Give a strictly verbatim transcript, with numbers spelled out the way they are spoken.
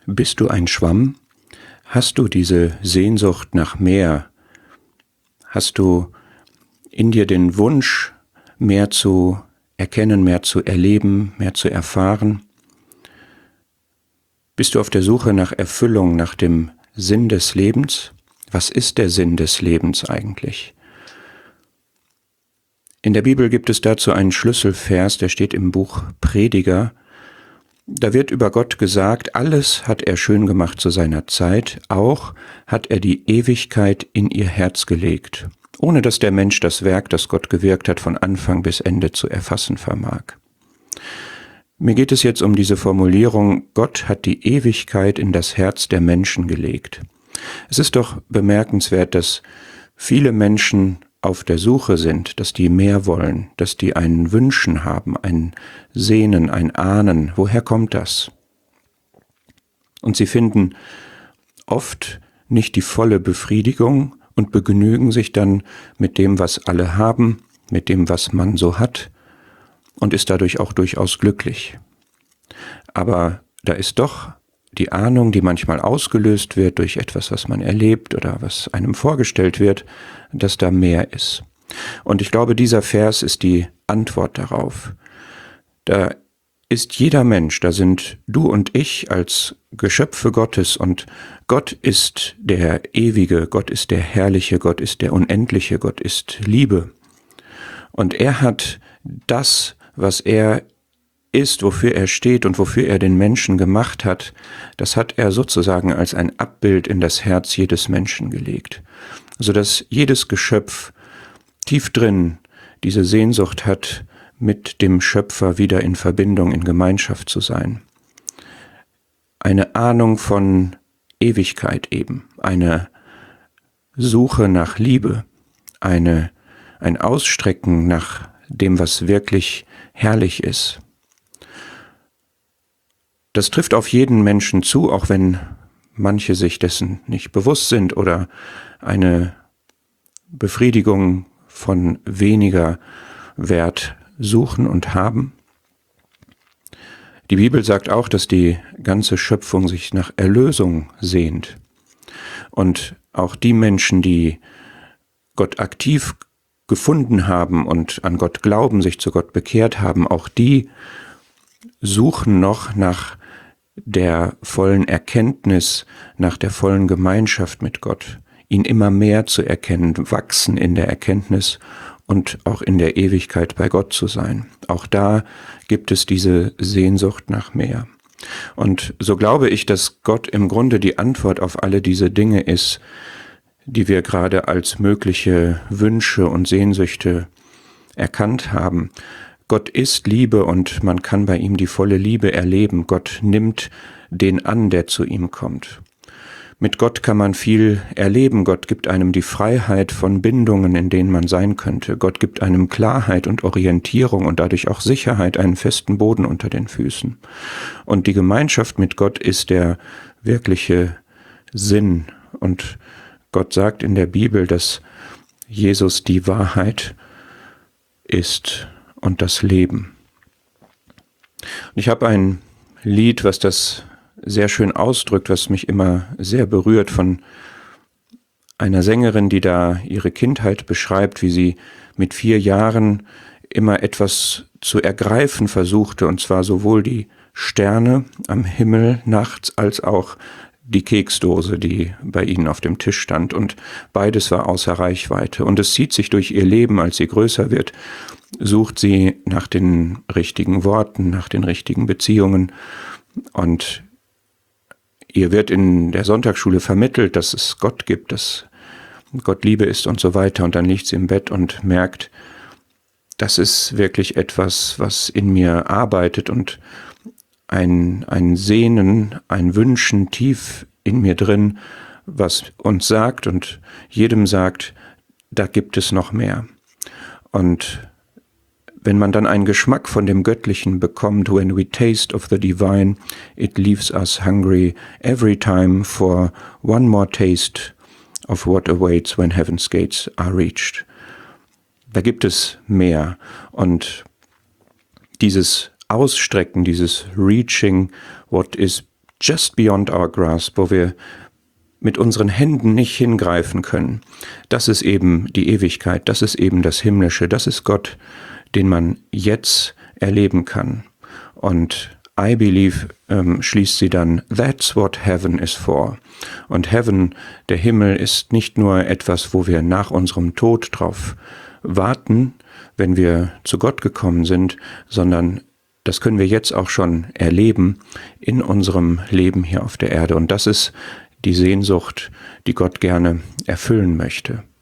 Bist du ein Schwamm? Hast du diese Sehnsucht nach mehr? Hast du in dir den Wunsch, mehr zu erkennen, mehr zu erleben, mehr zu erfahren? Bist du auf der Suche nach Erfüllung, nach dem Sinn des Lebens? Was ist der Sinn des Lebens eigentlich? In der Bibel gibt es dazu einen Schlüsselvers, der steht im Buch Prediger. Da wird über Gott gesagt, alles hat er schön gemacht zu seiner Zeit, auch hat er die Ewigkeit in ihr Herz gelegt, ohne dass der Mensch das Werk, das Gott gewirkt hat, von Anfang bis Ende zu erfassen vermag. Mir geht es jetzt um diese Formulierung, Gott hat die Ewigkeit in das Herz der Menschen gelegt. Es ist doch bemerkenswert, dass viele Menschen auf der Suche sind, dass die mehr wollen, dass die ein Wünschen haben, ein Sehnen, ein Ahnen. Woher kommt das? Und sie finden oft nicht die volle Befriedigung und begnügen sich dann mit dem, was alle haben, mit dem, was man so hat und ist dadurch auch durchaus glücklich. Aber da ist doch die Ahnung, die manchmal ausgelöst wird durch etwas, was man erlebt oder was einem vorgestellt wird, dass da mehr ist. Und ich glaube, dieser Vers ist die Antwort darauf. Da ist jeder Mensch, da sind du und ich als Geschöpfe Gottes und Gott ist der Ewige, Gott ist der Herrliche, Gott ist der Unendliche, Gott ist Liebe. Und er hat das, was er ist, wofür er steht und wofür er den Menschen gemacht hat, das hat er sozusagen als ein Abbild in das Herz jedes Menschen gelegt, sodass jedes Geschöpf tief drin diese Sehnsucht hat, mit dem Schöpfer wieder in Verbindung, in Gemeinschaft zu sein. Eine Ahnung von Ewigkeit eben, eine Suche nach Liebe, eine, ein Ausstrecken nach dem, was wirklich herrlich ist. Das trifft auf jeden Menschen zu, auch wenn manche sich dessen nicht bewusst sind oder eine Befriedigung von weniger Wert suchen und haben. Die Bibel sagt auch, dass die ganze Schöpfung sich nach Erlösung sehnt. Und auch die Menschen, die Gott aktiv gefunden haben und an Gott glauben, sich zu Gott bekehrt haben, auch die suchen noch nach der vollen Erkenntnis, nach der vollen Gemeinschaft mit Gott, ihn immer mehr zu erkennen, wachsen in der Erkenntnis und auch in der Ewigkeit bei Gott zu sein. Auch da gibt es diese Sehnsucht nach mehr. Und so glaube ich, dass Gott im Grunde die Antwort auf alle diese Dinge ist, die wir gerade als mögliche Wünsche und Sehnsüchte erkannt haben. Gott ist Liebe und man kann bei ihm die volle Liebe erleben. Gott nimmt den an, der zu ihm kommt. Mit Gott kann man viel erleben. Gott gibt einem die Freiheit von Bindungen, in denen man sein könnte. Gott gibt einem Klarheit und Orientierung und dadurch auch Sicherheit, einen festen Boden unter den Füßen. Und die Gemeinschaft mit Gott ist der wirkliche Sinn. Und Gott sagt in der Bibel, dass Jesus die Wahrheit ist und das Leben. Und ich habe ein Lied, was das sehr schön ausdrückt, was mich immer sehr berührt, von einer Sängerin, die da ihre Kindheit beschreibt, wie sie mit vier Jahren immer etwas zu ergreifen versuchte, und zwar sowohl die Sterne am Himmel nachts als auch die Keksdose, die bei ihnen auf dem Tisch stand, und beides war außer Reichweite. Und es zieht sich durch ihr Leben, als sie größer wird, sucht sie nach den richtigen Worten, nach den richtigen Beziehungen, und ihr wird in der Sonntagsschule vermittelt, dass es Gott gibt, dass Gott Liebe ist und so weiter, und dann liegt sie im Bett und merkt, das ist wirklich etwas, was in mir arbeitet und ein, ein Sehnen, ein Wünschen tief in mir drin, was uns sagt und jedem sagt, da gibt es noch mehr. Und wenn man dann einen Geschmack von dem Göttlichen bekommt, when we taste of the divine, it leaves us hungry every time for one more taste of what awaits when heaven's gates are reached. Da gibt es mehr. Und dieses Ausstrecken, dieses Reaching, what is just beyond our grasp, wo wir mit unseren Händen nicht hingreifen können. Das ist eben die Ewigkeit, das ist eben das Himmlische, das ist Gott, den man jetzt erleben kann. Und I believe ähm, schließt sie dann, that's what heaven is for. Und heaven, der Himmel, ist nicht nur etwas, wo wir nach unserem Tod drauf warten, wenn wir zu Gott gekommen sind, sondern das können wir jetzt auch schon erleben in unserem Leben hier auf der Erde. Und das ist die Sehnsucht, die Gott gerne erfüllen möchte.